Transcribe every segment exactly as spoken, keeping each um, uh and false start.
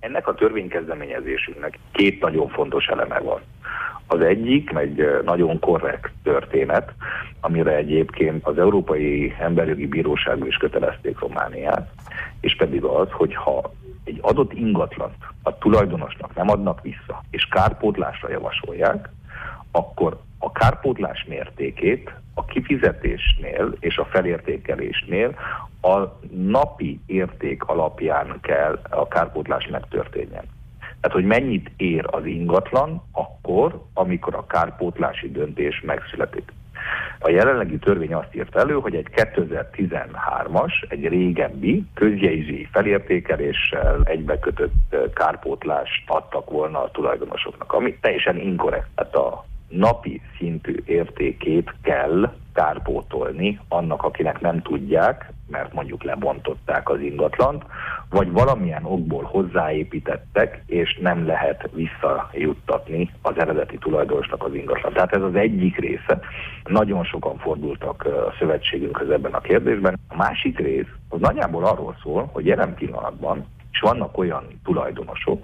Ennek a törvénykezdeményezésünknek két nagyon fontos eleme van. Az egyik egy nagyon korrekt történet, amire egyébként az Európai Emberjogi Bíróság is kötelezték Romániát, és pedig az, hogyha egy adott ingatlant a tulajdonosnak nem adnak vissza, és kárpótlásra javasolják, akkor a kárpótlás mértékét a kifizetésnél és a felértékelésnél a napi érték alapján kell a kárpótlás megtörténjen. Tehát, hogy mennyit ér az ingatlan akkor, amikor a kárpótlási döntés megszületik. A jelenlegi törvény azt írt elő, hogy egy kétezer-tizenhármas, egy régebbi közjegyzői felértékeléssel egybekötött kárpótlást adtak volna a tulajdonosoknak, ami teljesen inkorrekt. Hát a napi szintű értékét kell kárpótolni annak, akinek nem tudják, mert mondjuk lebontották az ingatlant, vagy valamilyen okból hozzáépítettek, és nem lehet visszajuttatni az eredeti tulajdonosnak az ingatlan. Tehát ez az egyik része. Nagyon sokan fordultak a szövetségünkhöz ebben a kérdésben. A másik rész az nagyjából arról szól, hogy jelen pillanatban is vannak olyan tulajdonosok,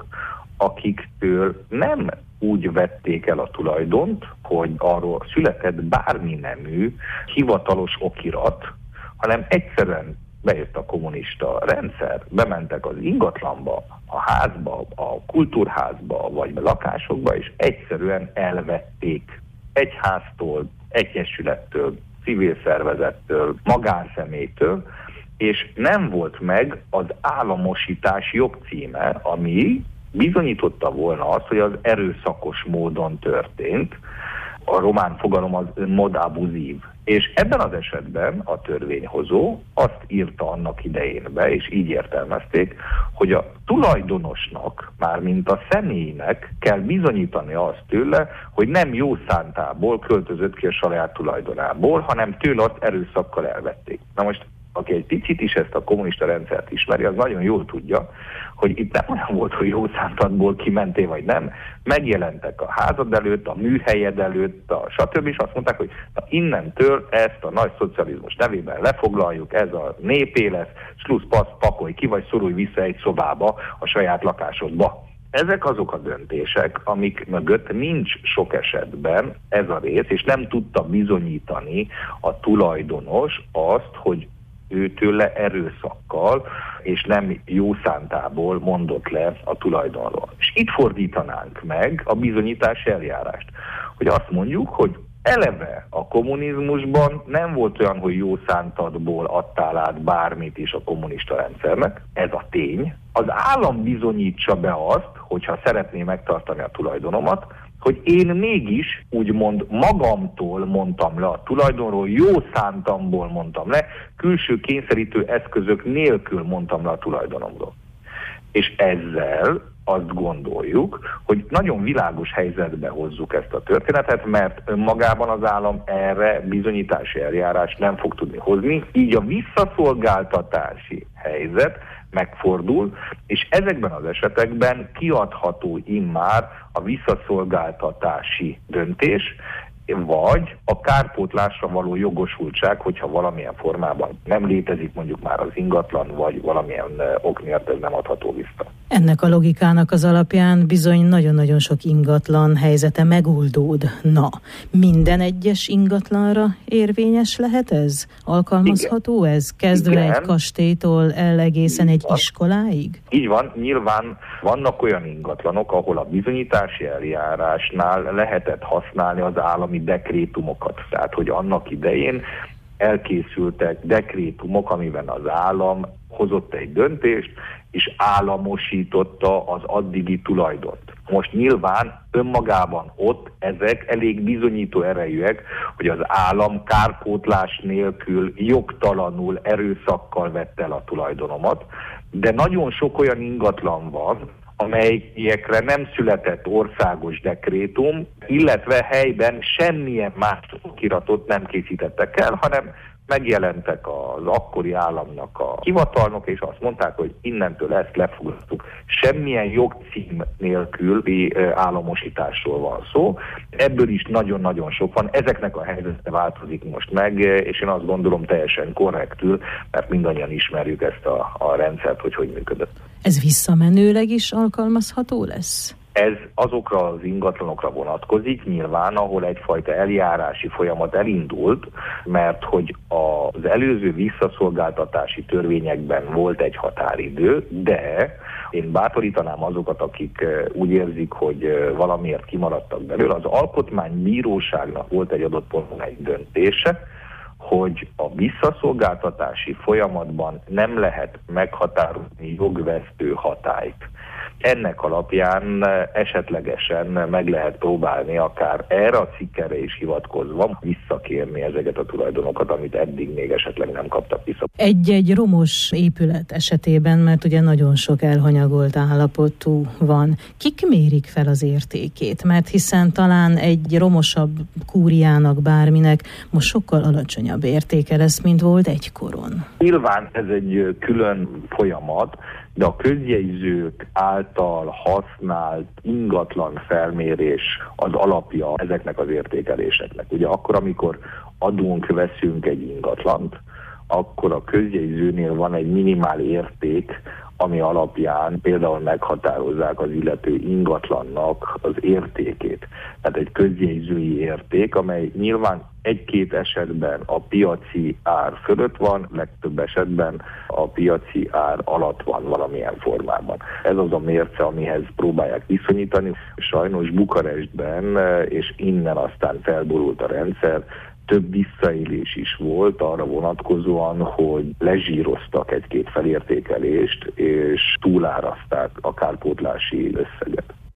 akiktől nem úgy vették el a tulajdont, hogy arról született bármi nemű hivatalos okirat, hanem egyszerűen bejött a kommunista rendszer, bementek az ingatlanba, a házba, a kultúrházba, vagy a lakásokba, és egyszerűen elvették egyháztól, egyesülettől, civil szervezettől, magánszemélytől, és nem volt meg az államosítás jogcíme, ami bizonyította volna azt, hogy az erőszakos módon történt. A román fogalom az mod abuzív. És ebben az esetben a törvényhozó azt írta annak idején be, és így értelmezték, hogy a tulajdonosnak, mármint a személynek kell bizonyítani azt tőle, hogy nem jó szántából költözött ki a saját tulajdonából, hanem tőle azt erőszakkal elvették. Na most, aki egy picit is ezt a kommunista rendszert ismeri, az nagyon jól tudja, hogy itt nem olyan volt, hogy jó szántatból kimentél, vagy nem. Megjelentek a házad előtt, a műhelyed előtt, a stb. És azt mondták, hogy na, innentől ezt a nagy szocializmus nevében lefoglaljuk, ez a népé lesz, slusz, passz, pakolj ki, vagy szorulj vissza egy szobába a saját lakásodba. Ezek azok a döntések, amik mögött nincs sok esetben ez a rész, és nem tudta bizonyítani a tulajdonos azt, hogy őtőle erőszakkal és nem jó szántából mondott le a tulajdonról. És itt fordítanánk meg a bizonyítási eljárást, hogy azt mondjuk, hogy eleve a kommunizmusban nem volt olyan, hogy jó szántatból adtál át bármit is a kommunista rendszernek, ez a tény. Az állam bizonyítsa be azt, hogyha szeretné megtartani a tulajdonomat, hogy én mégis úgymond magamtól mondtam le a tulajdonról, jó szántamból mondtam le, külső kényszerítő eszközök nélkül mondtam le a tulajdonomról. És ezzel azt gondoljuk, hogy nagyon világos helyzetbe hozzuk ezt a történetet, mert önmagában az állam erre bizonyítási eljárást nem fog tudni hozni, így a visszaszolgáltatási helyzet megfordul, és ezekben az esetekben kiadható immár a visszaszolgáltatási döntés, vagy a kárpótlásra való jogosultság, hogyha valamilyen formában nem létezik mondjuk már az ingatlan, vagy valamilyen ok miatt ez nem adható vissza. Ennek a logikának az alapján bizony nagyon-nagyon sok ingatlan helyzete megoldódna. Minden egyes ingatlanra érvényes lehet ez? Alkalmazható Igen. ez? Kezdve Igen. egy kastélytól el egészen egy iskoláig? Így van, nyilván vannak olyan ingatlanok, ahol a bizonyítási eljárásnál lehetett használni az állami dekrétumokat. Tehát, hogy annak idején elkészültek dekrétumok, amiben az állam hozott egy döntést, és államosította az addigi tulajdont. Most nyilván önmagában ott ezek elég bizonyító erejűek, hogy az állam kárpótlás nélkül jogtalanul erőszakkal vette el a tulajdonomat, de nagyon sok olyan ingatlan van, amelyekre nem született országos dekrétum, illetve helyben semmilyen más okiratot nem készítettek el, hanem megjelentek az akkori államnak a hivatalnok, és azt mondták, hogy innentől ezt lefogadtuk. Semmilyen jogcím nélküli államosításról van szó. Ebből is nagyon-nagyon sok van. Ezeknek a helyzete változik most meg, és én azt gondolom teljesen korrektül, mert mindannyian ismerjük ezt a, a rendszert, hogy hogy működött. Ez visszamenőleg is alkalmazható lesz? Ez azokra az ingatlanokra vonatkozik nyilván, ahol egyfajta eljárási folyamat elindult, mert hogy az előző visszaszolgáltatási törvényekben volt egy határidő, de én bátorítanám azokat, akik úgy érzik, hogy valamiért kimaradtak belőle. Az Alkotmánybíróságnak volt egy adott ponton egy döntése, hogy a visszaszolgáltatási folyamatban nem lehet meghatározni jogvesztő hatályt. Ennek alapján esetlegesen meg lehet próbálni akár erre a cikkere is hivatkozva visszakérni ezeket a tulajdonokat, amit eddig még esetleg nem kaptak vissza. Egy-egy romos épület esetében, mert ugye nagyon sok elhanyagolt állapotú van, kik mérik fel az értékét? Mert hiszen talán egy romosabb kúriának, bárminek most sokkal alacsonyabb értéke lesz, mint volt egykoron. Nyilván ez egy külön folyamat, de a közjegyzők által használt ingatlan felmérés az alapja ezeknek az értékeléseknek. Ugye akkor, amikor adunk, veszünk egy ingatlant, akkor a közjegyzőnél van egy minimál érték, ami alapján például meghatározzák az illető ingatlannak az értékét. Tehát egy közjegyzői érték, amely nyilván egy-két esetben a piaci ár fölött van, legtöbb esetben a piaci ár alatt van valamilyen formában. Ez az a mérce, amihez próbálják viszonyítani. Sajnos Bukarestben, és innen aztán felborult a rendszer, több visszaélés is volt arra vonatkozóan, hogy lezsíroztak egy-két felértékelést, és túlárazták a kárpótlási összeget.